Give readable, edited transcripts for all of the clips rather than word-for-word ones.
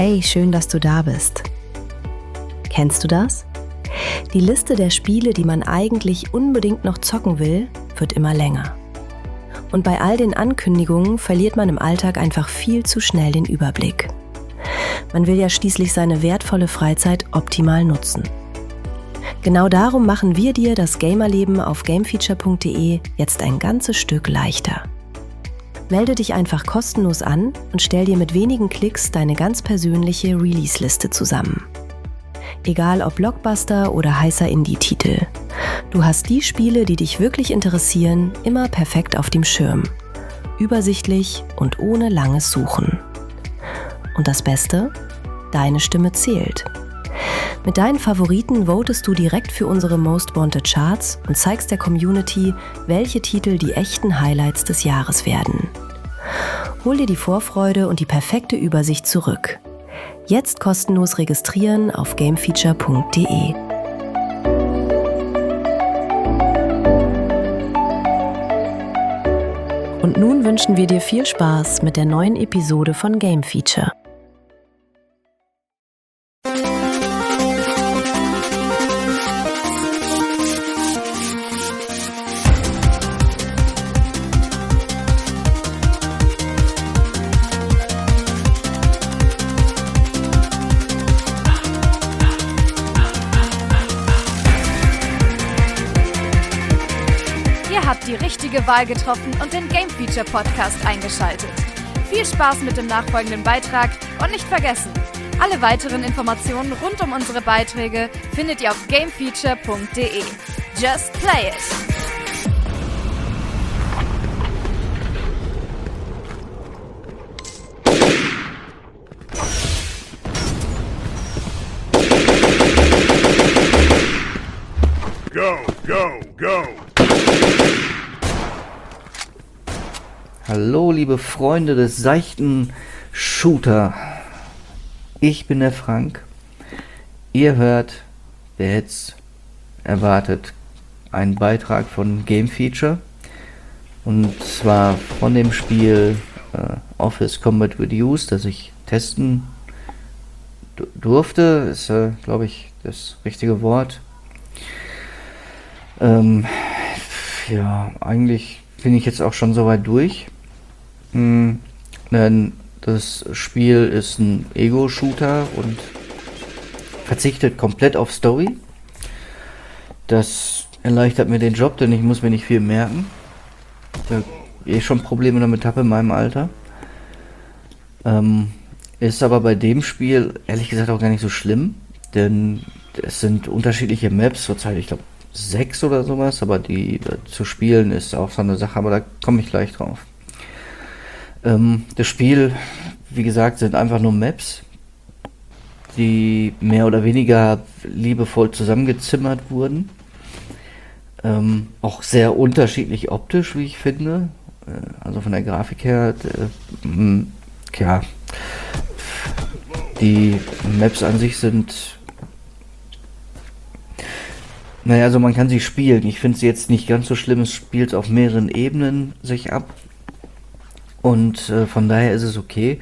Hey, schön, dass du da bist. Kennst du das? Die Liste der Spiele, die man eigentlich unbedingt noch zocken will, wird immer länger. Und bei all den Ankündigungen verliert man im Alltag einfach viel zu schnell den Überblick. Man will ja schließlich seine wertvolle Freizeit optimal nutzen. Genau darum machen wir dir das Gamerleben auf gamefeature.de jetzt ein ganzes Stück leichter. Melde dich einfach kostenlos an und stell dir mit wenigen Klicks deine ganz persönliche Release-Liste zusammen. Egal ob Blockbuster oder heißer Indie-Titel. Du hast die Spiele, die dich wirklich interessieren, immer perfekt auf dem Schirm. Übersichtlich und ohne langes Suchen. Und das Beste? Deine Stimme zählt. Mit deinen Favoriten votest du direkt für unsere Most Wanted Charts und zeigst der Community, welche Titel die echten Highlights des Jahres werden. Hol dir die Vorfreude und die perfekte Übersicht zurück. Jetzt kostenlos registrieren auf gamefeature.de. Und nun wünschen wir dir viel Spaß mit der neuen Episode von Game Feature. Die richtige Wahl getroffen und den Game Feature Podcast eingeschaltet. Viel Spaß mit dem nachfolgenden Beitrag und nicht vergessen, alle weiteren Informationen rund um unsere Beiträge findet ihr auf gamefeature.de. Just play it! Go, go, go! Hallo liebe Freunde des seichten Shooter, ich bin der Frank, ihr hört, wer jetzt erwartet, einen Beitrag von Game Feature und zwar von dem Spiel Office Combat Reduced, das ich testen durfte, ist glaube ich das richtige Wort. Ja, eigentlich bin ich jetzt auch schon soweit durch. Denn das Spiel ist ein Ego-Shooter und verzichtet komplett auf Story. Das erleichtert mir den Job, denn ich muss mir nicht viel merken. Da ich schon Probleme damit habe in meinem Alter. Ist aber bei dem Spiel ehrlich gesagt auch gar nicht so schlimm, denn es sind unterschiedliche Maps, zurzeit ich glaube 6 oder sowas, aber die zu spielen ist auch so eine Sache, aber da komme ich gleich drauf. Das Spiel, wie gesagt, sind einfach nur Maps, die mehr oder weniger liebevoll zusammengezimmert wurden. Auch sehr unterschiedlich optisch, wie ich finde. Also von der Grafik her, ja, die Maps an sich sind, naja, also man kann sie spielen. Ich finde sie jetzt nicht ganz so schlimm. Es spielt auf mehreren Ebenen sich ab. Und von daher ist es okay.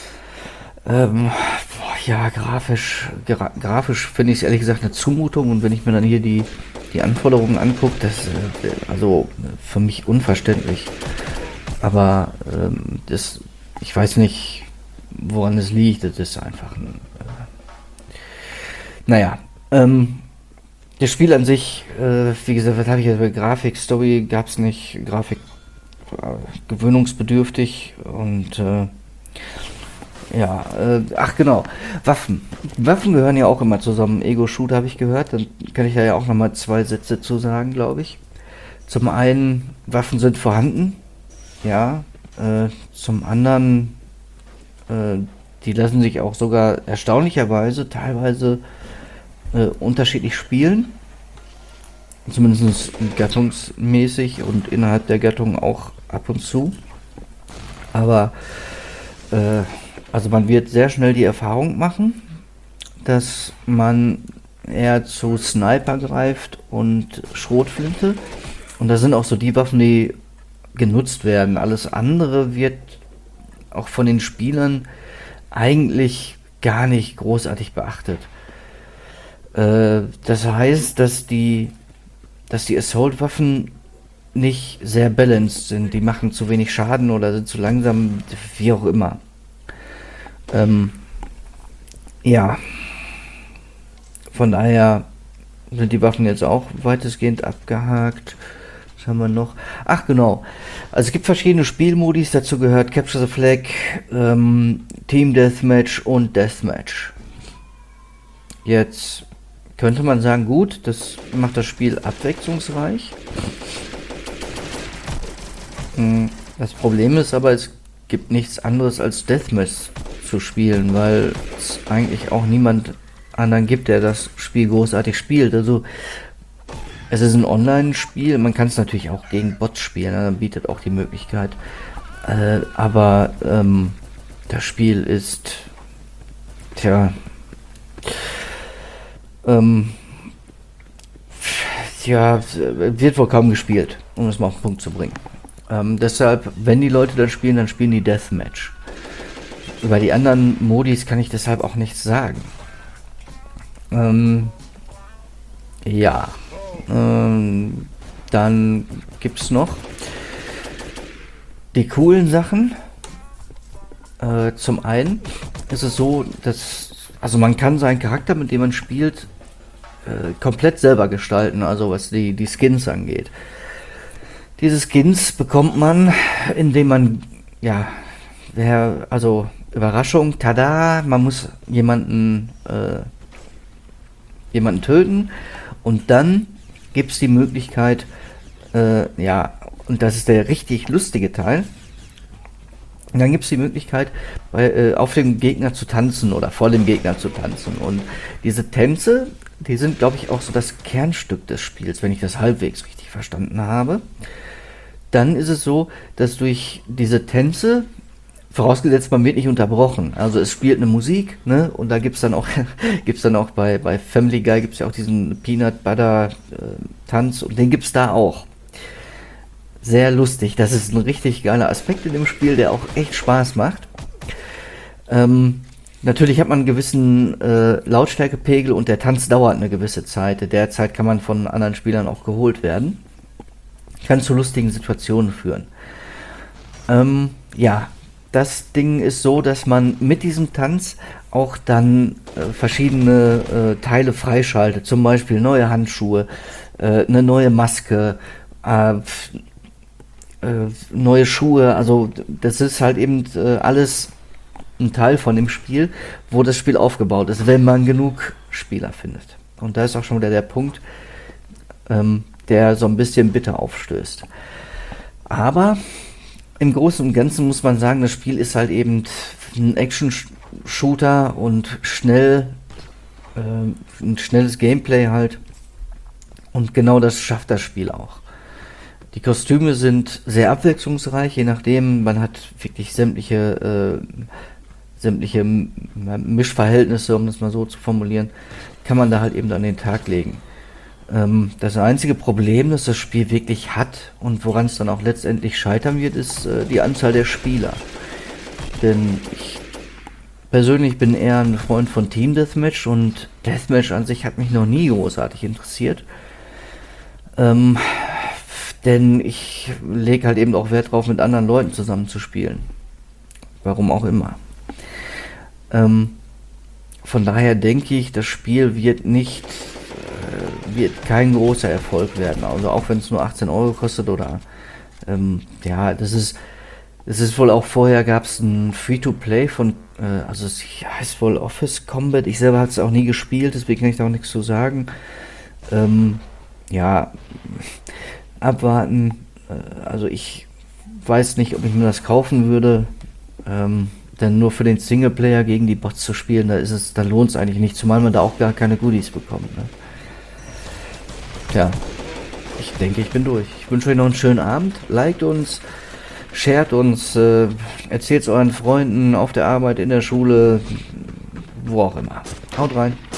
Ja, grafisch finde ich es ehrlich gesagt eine Zumutung. Und wenn ich mir dann hier die Anforderungen angucke, das also für mich unverständlich. Aber ich weiß nicht, woran es liegt. Das ist einfach ein... naja, das Spiel an sich, wie gesagt, was habe ich jetzt bei Grafik, Story gab es nicht, Grafik gewöhnungsbedürftig und ja, ach genau, Waffen gehören ja auch immer zusammen, Ego-Shooter habe ich gehört, dann kann ich da ja auch nochmal 2 Sätze zu sagen, glaube ich. Zum einen, Waffen sind vorhanden, ja, zum anderen, die lassen sich auch sogar erstaunlicherweise teilweise unterschiedlich spielen, zumindest gattungsmäßig und innerhalb der Gattung auch ab und zu, aber also man wird sehr schnell die Erfahrung machen, dass man eher zu Sniper greift und Schrotflinte und das sind auch so die Waffen, die genutzt werden. Alles andere wird auch von den Spielern eigentlich gar nicht großartig beachtet. Das heißt, dass die Assault-Waffen nicht sehr balanced sind. Die machen zu wenig Schaden oder sind zu langsam, wie auch immer. Ja, von daher sind die Waffen jetzt auch weitestgehend abgehakt. Was haben wir noch? Ach genau, also es gibt verschiedene Spielmodis, dazu gehört Capture the Flag, Team Deathmatch und Deathmatch. Jetzt könnte man sagen, gut, das macht das Spiel abwechslungsreich. Das Problem ist aber, es gibt nichts anderes als Deathmatch zu spielen, weil es eigentlich auch niemand anderen gibt, der das Spiel großartig spielt. Also es ist ein Online-Spiel, man kann es natürlich auch gegen Bots spielen, dann bietet auch die Möglichkeit. Aber das Spiel ist, wird wohl kaum gespielt, um es mal auf den Punkt zu bringen. Deshalb, wenn die Leute dann spielen die Deathmatch. Über die anderen Modis kann ich deshalb auch nichts sagen. Dann gibt's noch die coolen Sachen. Zum einen ist es so, dass man kann seinen Charakter, mit dem man spielt, komplett selber gestalten, also was die Skins angeht. Diese Skins bekommt man, indem man, Überraschung, tada, man muss jemanden töten und dann gibt es die Möglichkeit, und das ist der richtig lustige Teil, und dann gibt es die Möglichkeit, auf dem Gegner zu tanzen oder vor dem Gegner zu tanzen. Und diese Tänze, die sind, glaube ich, auch so das Kernstück des Spiels, wenn ich das halbwegs richtig verstanden habe. Dann ist es so, dass durch diese Tänze, vorausgesetzt man wird nicht unterbrochen, also es spielt eine Musik, ne? Und da gibt's dann auch bei Family Guy gibt's ja auch diesen Peanut Butter Tanz und den gibt's da auch. Sehr lustig, das ist ein richtig geiler Aspekt in dem Spiel, der auch echt Spaß macht. Natürlich hat man einen gewissen Lautstärkepegel und der Tanz dauert eine gewisse Zeit. Derzeit kann man von anderen Spielern auch geholt werden. Kann zu lustigen Situationen führen. Das Ding ist so, dass man mit diesem Tanz auch dann verschiedene Teile freischaltet. Zum Beispiel neue Handschuhe, eine neue Maske, neue Schuhe. Also das ist halt eben alles ein Teil von dem Spiel, wo das Spiel aufgebaut ist, wenn man genug Spieler findet. Und da ist auch schon wieder der Punkt, der so ein bisschen bitter aufstößt. Aber im Großen und Ganzen muss man sagen, das Spiel ist halt eben ein Action-Shooter und ein schnelles Gameplay halt. Und genau das schafft das Spiel auch. Die Kostüme sind sehr abwechslungsreich, je nachdem, man hat wirklich sämtliche Mischverhältnisse, um das mal so zu formulieren, kann man da halt eben an den Tag legen. Das einzige Problem, das das Spiel wirklich hat und woran es dann auch letztendlich scheitern wird, ist die Anzahl der Spieler. Denn ich persönlich bin eher ein Freund von Team Deathmatch und Deathmatch an sich hat mich noch nie großartig interessiert. Denn ich lege halt eben auch Wert drauf, mit anderen Leuten zusammen zu spielen. Warum auch immer. Von daher denke ich, das Spiel wird kein großer Erfolg werden. Also auch wenn es nur 18 Euro kostet oder das ist wohl auch vorher gab es ein Free-to-Play von, also es heißt wohl Office Combat. Ich selber habe es auch nie gespielt, deswegen kann ich da auch nichts zu sagen. Abwarten. Also ich weiß nicht, ob ich mir das kaufen würde. Denn nur für den Singleplayer gegen die Bots zu spielen, da lohnt es eigentlich nicht, zumal man da auch gar keine Goodies bekommt. Ne? Tja, ich denke, ich bin durch. Ich wünsche euch noch einen schönen Abend. Liked uns, shared uns, erzählt es euren Freunden auf der Arbeit, in der Schule, wo auch immer. Haut rein.